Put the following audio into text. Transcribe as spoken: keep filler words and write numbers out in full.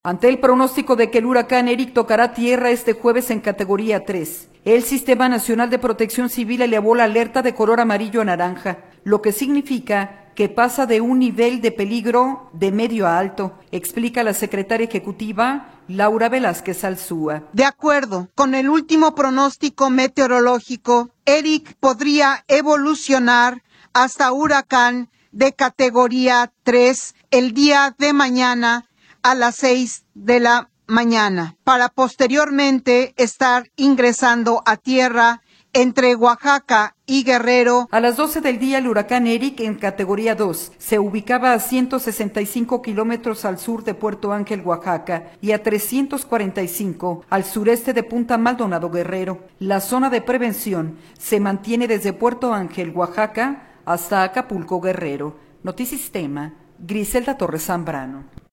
Ante el pronóstico de que el huracán Eric tocará tierra este jueves en categoría tres, el Sistema Nacional de Protección Civil elevó la alerta de color amarillo a naranja, lo que significa que pasa de un nivel de peligro de medio a alto, explica la secretaria ejecutiva Laura Velázquez Alzúa. De acuerdo con el último pronóstico meteorológico, Eric podría evolucionar hasta huracán de categoría tres el día de mañana a las seis de la mañana, para posteriormente estar ingresando a tierra entre Oaxaca y Guerrero. A las doce del día, el huracán Eric, en categoría dos, se ubicaba a ciento sesenta y cinco kilómetros al sur de Puerto Ángel, Oaxaca, y a trescientos cuarenta y cinco al sureste de Punta Maldonado, Guerrero. La zona de prevención se mantiene desde Puerto Ángel, Oaxaca, hasta Acapulco, Guerrero. Notisistema, Griselda Torres Zambrano.